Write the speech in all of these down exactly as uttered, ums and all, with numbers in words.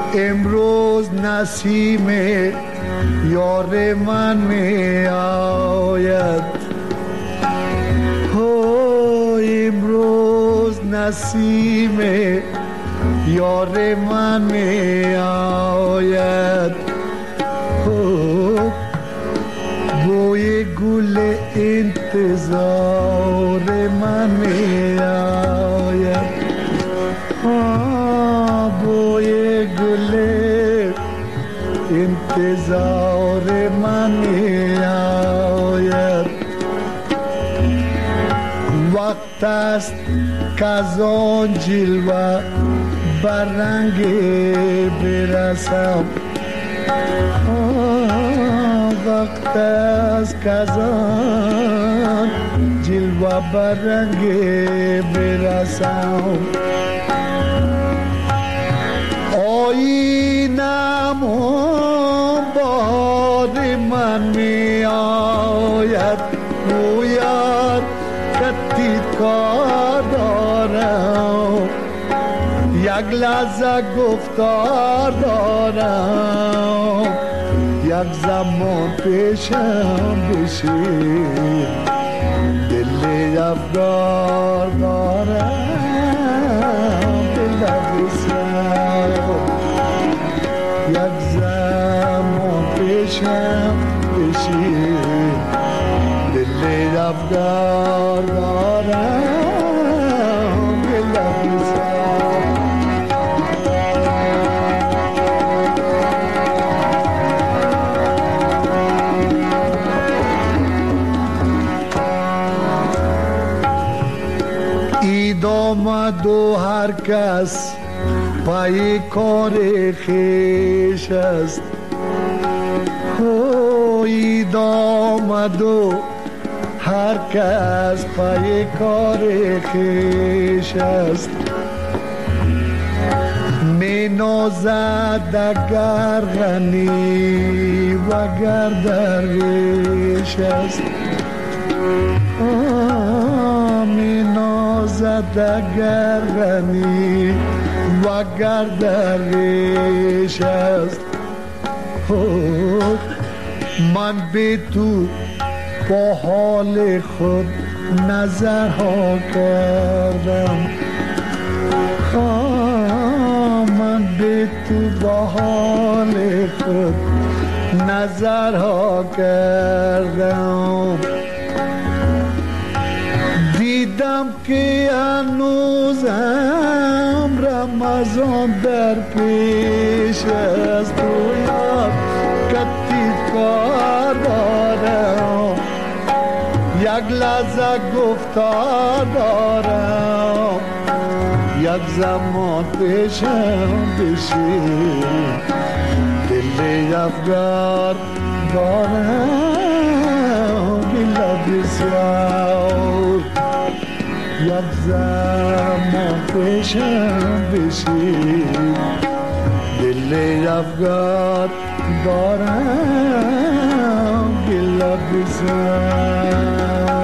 امروز نسیم یار من می آید، امروز نسیم یار من می آید، بوی گل انتظار من می آید، بوی گل انتظار من می آید. وقت است که از آن جلوه بر رنگ برسم، وقت است که از آن جلوه بر رنگ برسم. آینم بار من می آید، گوید کتی کار دارم، یک لحظه گفتار دارم، یک زمان پیشم بشی دل افگار دارم، دل بسیار یک زمان پیشم بشی دل افگار دارم، دل بسیار. اید آمد و هر کس پای کار خویش است، اید آمد و هر کس پای کار خویش است. می نازد اگر غنی و گر درویش است، می نازد اگر غنی و گر درویش است. من به تو با حال خود نظرها کردم، من به تو با حال خود نظرها کردم. دیدم که هنوزم رمضان در پیش است، گویا کتی کار دارم، یک لحظه گفتار دارم، یک زمان پیشم بشی دل افگار دارم، دل بسیار یک زمان پیشم بشی دل افگار دارم، دل بسیار.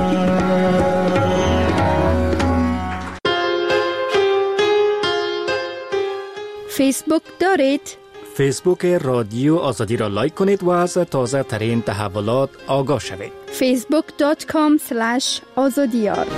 فیسبوک دارید؟ فیسبوک رادیو آزادی را لایک کنید و از تازه ترین تحولات آگاه شوید. فیسبوک دات کام اسلش آزادیار.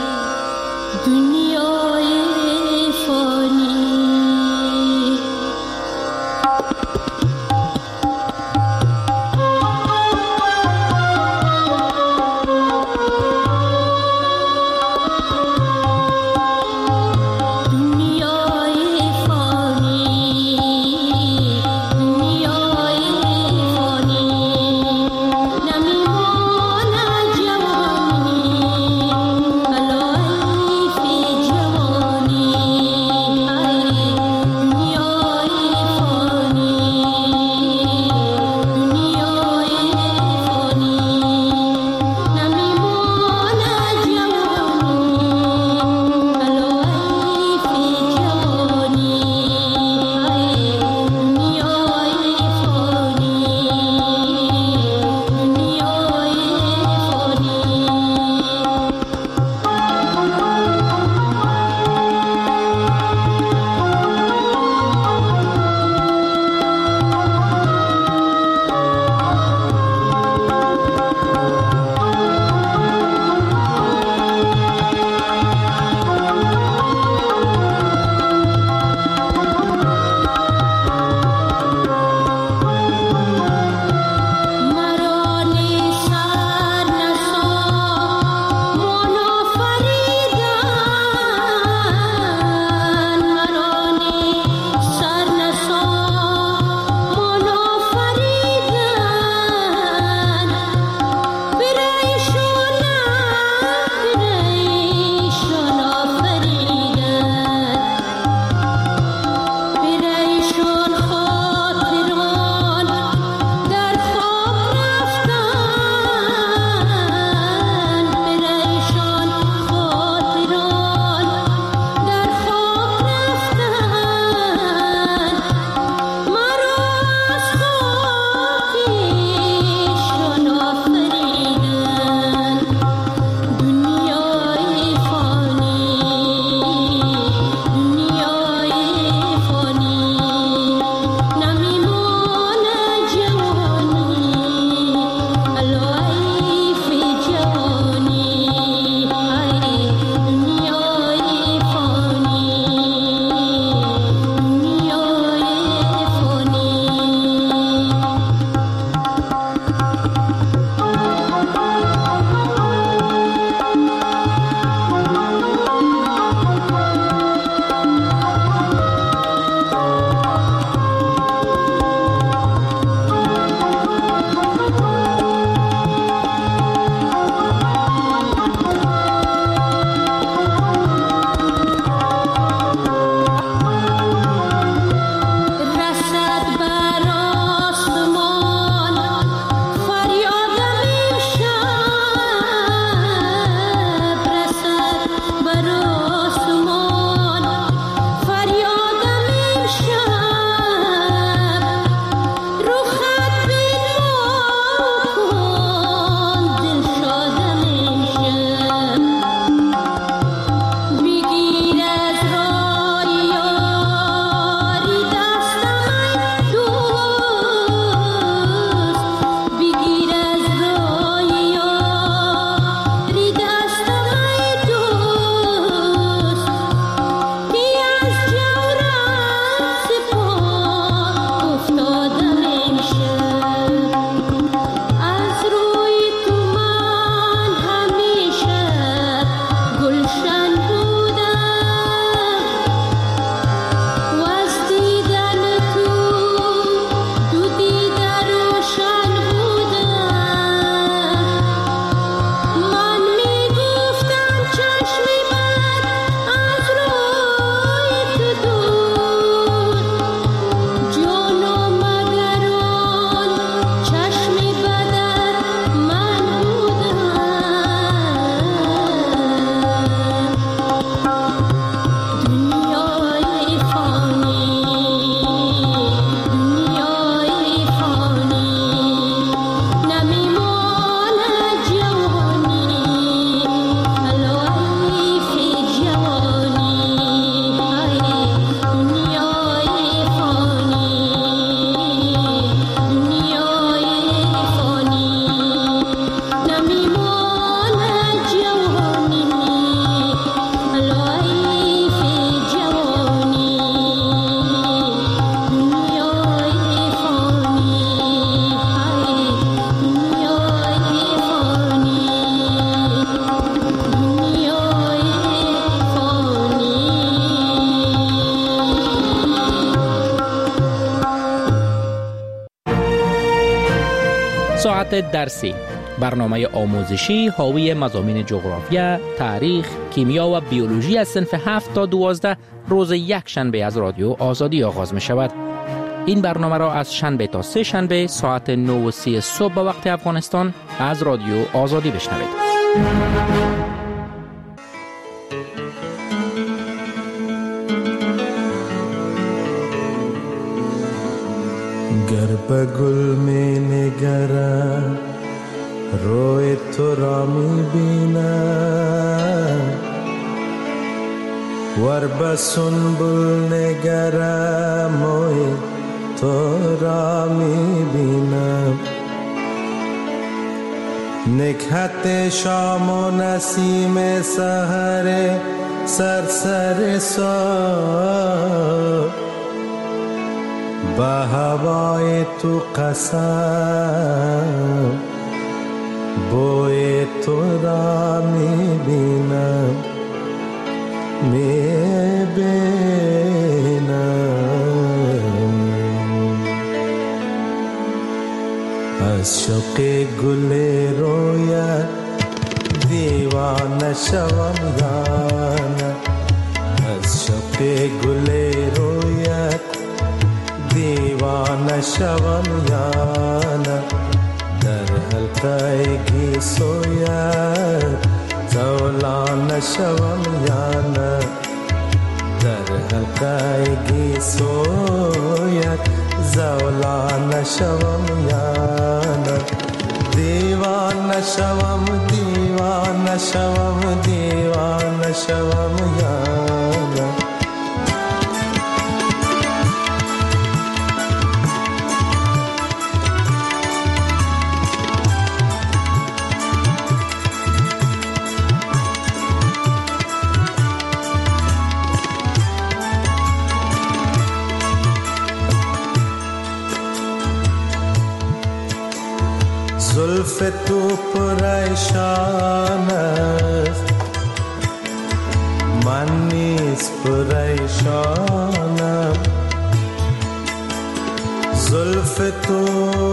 دنیای فانی فقرات درسی، برنامه آموزشی حاوی مضامین جغرافیا، تاریخ، کیمیا و بیولوژی از صنف هفت تا دوازده روز یک شنبه از رادیو آزادی آغاز می شود. این برنامه را از شنبه تا سه شنبه ساعت نه و سی صبح به وقت افغانستان از رادیو آزادی بشنوید. گر به گل می نگرم روی تو را می بینم، ور به سنبل نگرم موی تو را می بینم. نکهت شام و نسیم سحر سرسر سا، به هوای تو قسم بوی تو را می بینم می بینم. از شوق گل رویت دیوانه شوم یانه، از شوق گل رویت دیوانه شوم یانه. در حلقه گیسویت زولانه شوم یانه، در حلقه گیسویت زولانه شوم یانه. دیوانه شوم دیوانه شوم دیوانه شوم یانه. زلف تو پریشان است من نیز پریشانم. زلف تو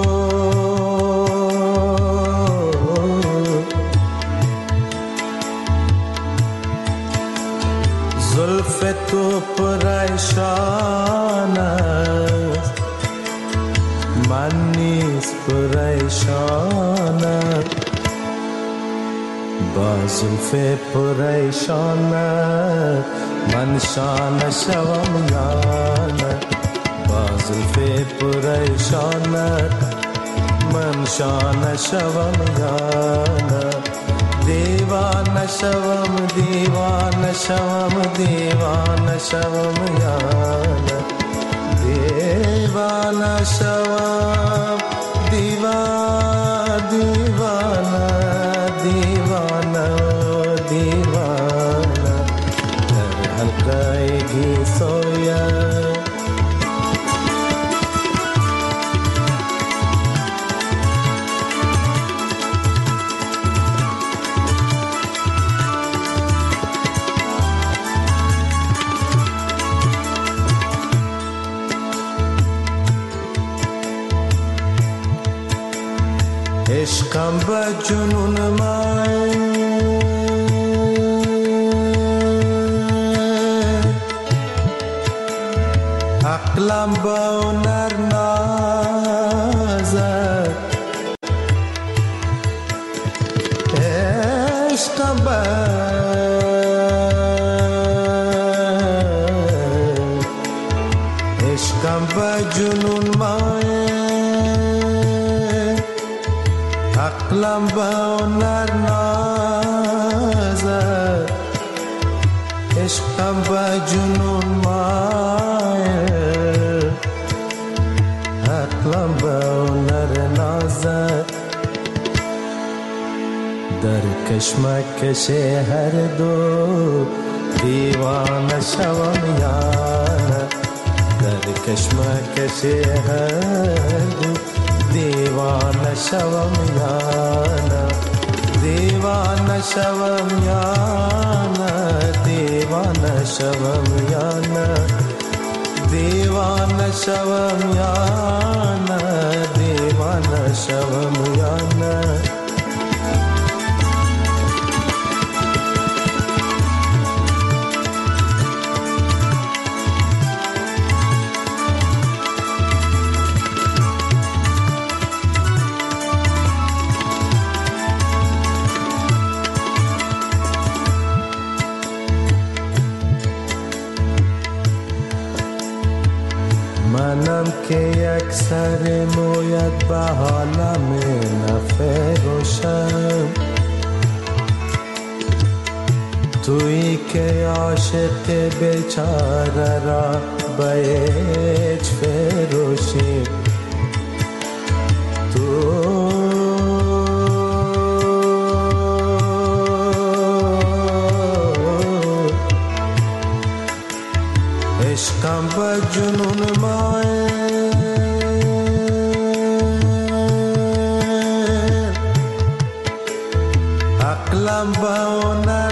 زلف تو پریشان است من نیز پریشانم. با زلف پریشانت من شانه شوم یانه، با زلف پریشانت من شانه شوم یانه. دیوانه شوم دیوانه شوم دیوانه شوم یانه، دیوانه شوم دیوانه دیوانه دیوانه دیوانه. در حلقه گیسویت عشقم به جنون من عقلم به هنر نازد. عشقم به عشقم به جنون من عقلم به هنر نازد. عشقم به جنون مایل عقلم به هنر نازد. در کشمکش هر دو دیوانه شوم یانه، در کشمکش هر دو دیوانه شوم یانه. دیوانه شوم یانه دیوانه شوم یانه، دیوانه شوم یانه دیوانه نشوم یا نه. منم که یک سر مویت به حالم نفروشم، تویی که عاشق بیچاره را به هیچ فروشی. تو عشقم به جنون ماه، عقلم به هنر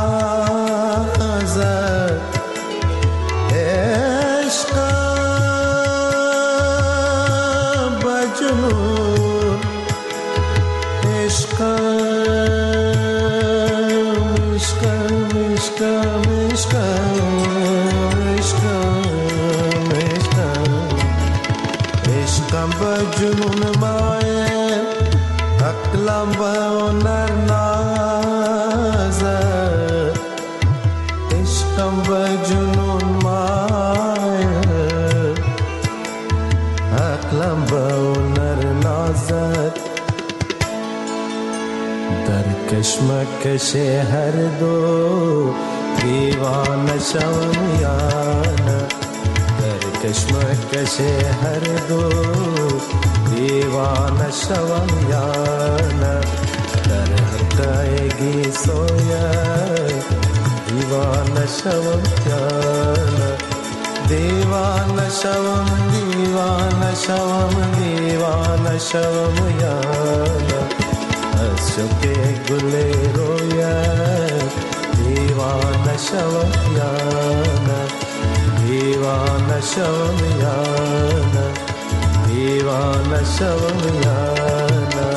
نازد. عشقم به جنون، عشقم عشقم عشقم عشقم عشقم به جنون مایه، عقلم به هنر نازد. عشقم به جنون مایه، عقلم به هنر نازد. در کشمکش هر دو دیوانه شوم یا نه. کشمکش هر دو دیوانه شوم یا نه. در حقایقی سویت دیوانه شوم یا نه. دیوانه شوم دیوانه شوم دیوانه شوم یا نه. از شوق گل رویت دیوانه شوم یا نه. دیوانه شوم یا نه. دیوانه شوم یا نه.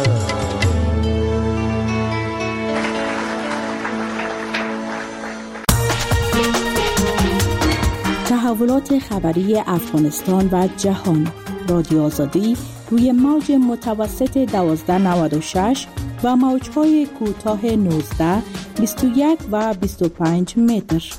تحولات خبری افغانستان و جهان. رادیو آزادی روی موج متوسط دوازده نود و شش و موج‌های کوتاه نوزده، بیست و یک و بیست و پنج متر.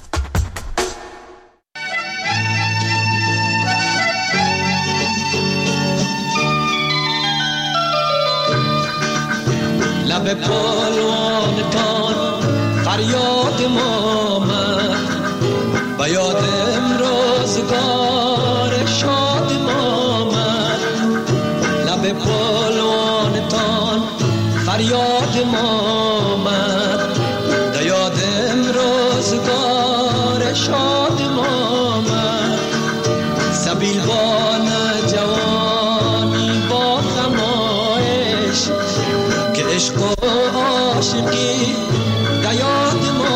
لب پالوانتان فریاد ما آمد، و یاد امروزگار شاد ما آمد. لب پالوانتان فریاد ما آمد، و یاد امروزگار شاد ما آمد. سبیل بان جوانی با خمایش، که عشق و عاشقی دیاد ما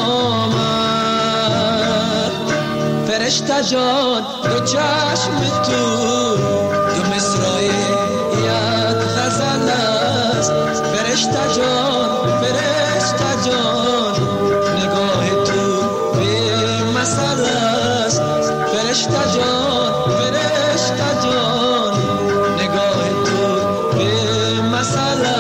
آمد. فرشته جان دو چشم تو دو مصرای یک غزل است. فرشته جان فرشته جان نگاه تو به مثل است. فرشته جان فرشته جان نگاه تو به مثل است.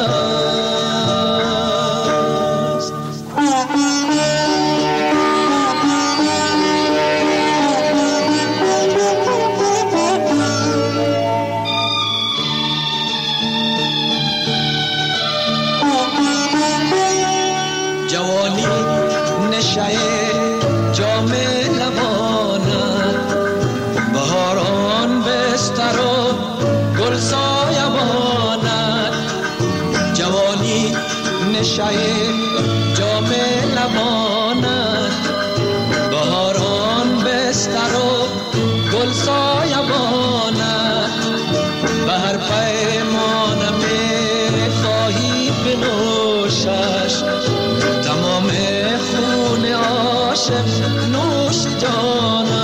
جوانی نشه جام لبانت، بهاران بستر و گل سایبانت. جوانی نشه جام لبانت، بهاران بستر و گل سایبانت. به هر پیمان می خواهی بنوشش، تمام خون عاشق نوش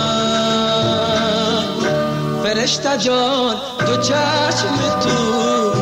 جانم. فرشته جان دو چشم تو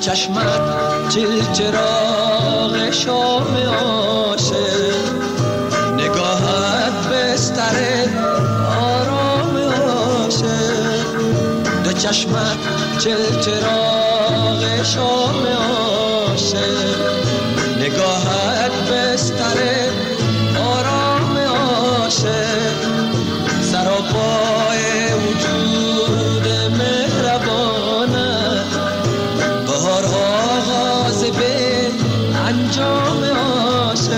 چشمت چل چراغ شام عاشق، نگاهت بستر آرام عاشق. دو چشمت چل چراغ شام عاشق، نگاهت بستر آرام عاشق. سراپای وجود مهربانه، بهار آغاز به انجام عاشق.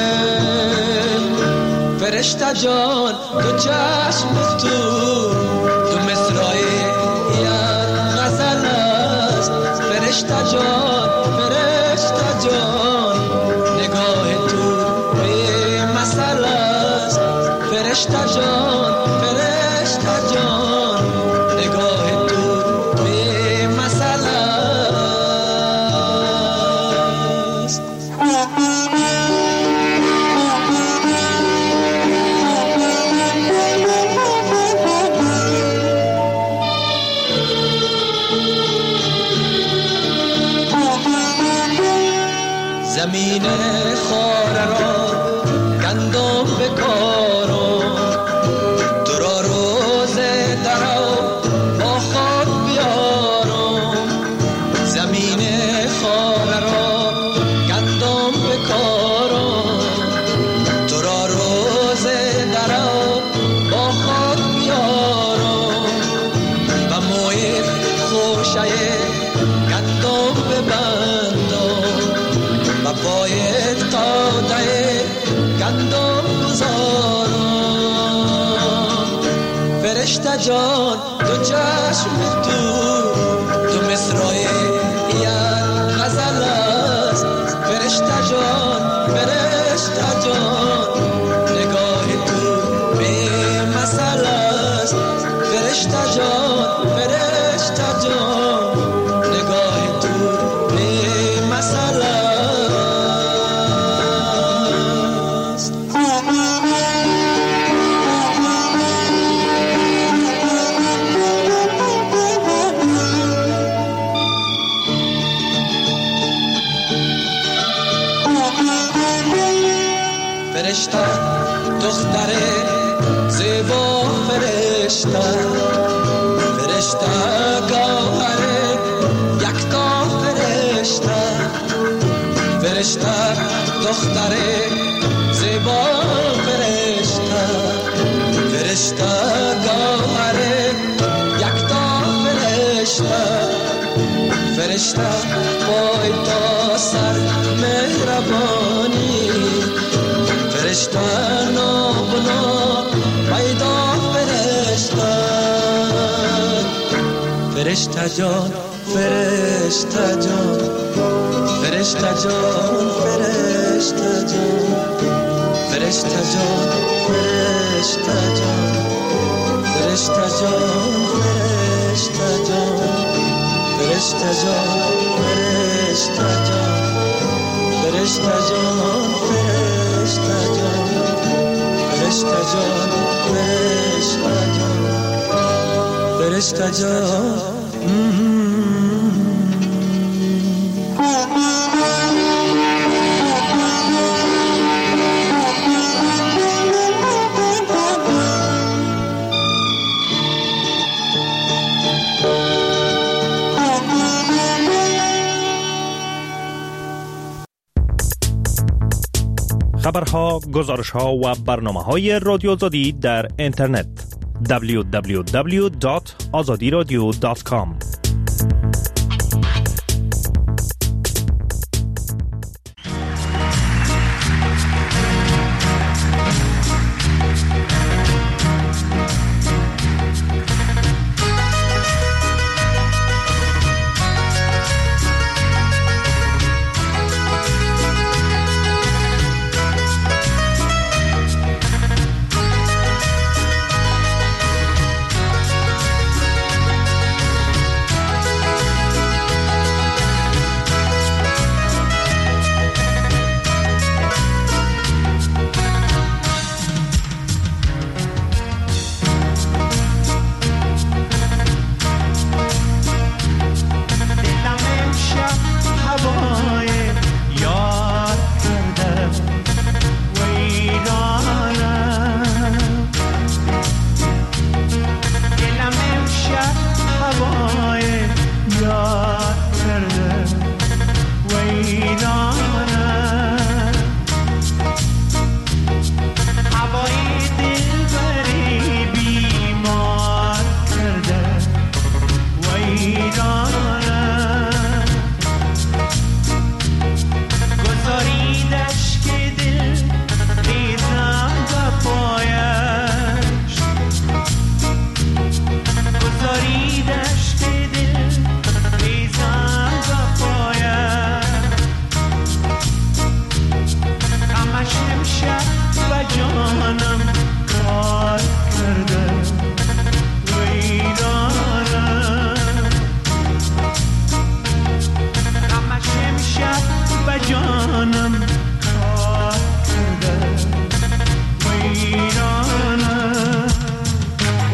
فرشته جان دو چشم تو، دو مصرعی یک غزل است. فرشته جان فرشته جان، نگاه تو به مثل است. فرشته جان فرشته جان، نگاه تو به مثل است. زمین خاره را گندم بکارم، تو را روز درو با خود بیارم. زمین خاره را گندم بکارم، تو را روز درو با خود بیارم. و موی خوشه گندم ببندم، و پای تاده گندم گذارم. فرشته جان دو چشم تو، دو مصرعی یک غزل است. فرشته جان فرشته جان، نگاه تو به مثل است. فرشته جان فرشته جان، نگاه تو به مثل است. فرشته دختر زیبا، فرشته فرشته گوهر یکتا. فرشته فرشته دختر زیبا، فرشته فرشته گوهر یکتا. فرشته فرشته پای تا سر مهربانی. فرشته نابنا پیدا. فرشته فرشته جان فرشته جان، فرشته جان فرشته جان، فرشته جان فرشته جان، فرشته جان فرشته جان، فرشته جان فرشته جان، فرشته جان فرشته جان، فرشته جان فرشته جان، فرشته جان. خبرها، گزارشها و برنامه‌های رادیو آزادی در اینترنت دبلیو دبلیو دبلیو دات آزادی رادیو دات کام.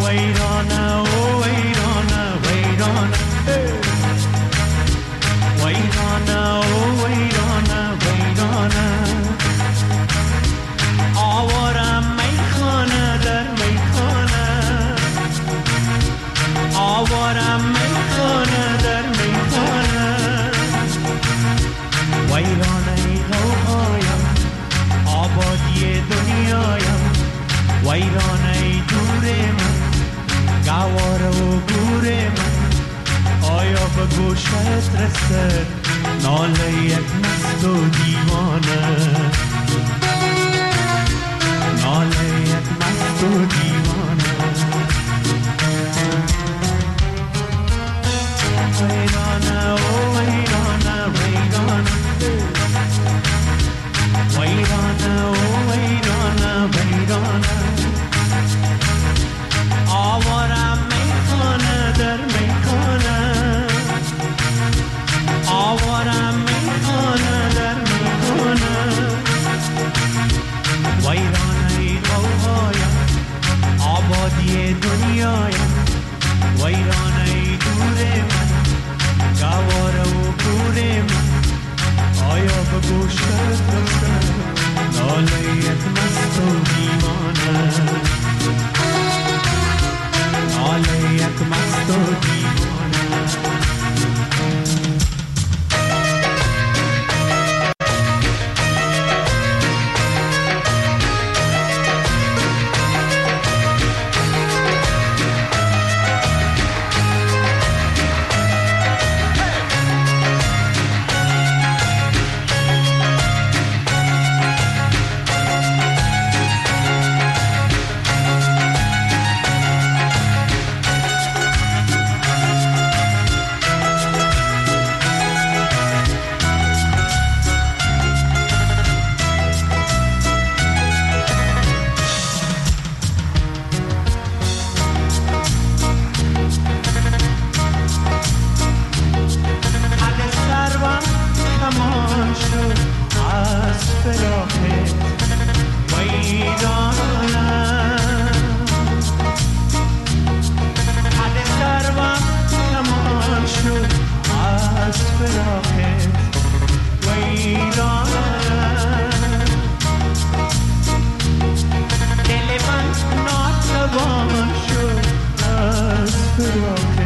ویرانه و ویرانه ویرانه ویرانه و ویرانه ویرانه آوارم میخانه در میخانه آوارم میخانه در میخانه ویرانه روحایم آبادی دنیایم ویرانه دور من گوار و گور من آیا به گوشت رسد ناله یک مست و دیوانه ناله یک مست و دیوانه ویرانه و ویرانه ویرانه ویرانه و ویرانه ویرانه آوارم میخانه در میخانه آوارم میخانه در میخانه ویرانه روحایم آبادی دنیایم ویرانه دور من گوار و گور من آیا به گوشت رسد ناله یک مست و دیوانه ناله یک مست و دیوانه Not the one should ask for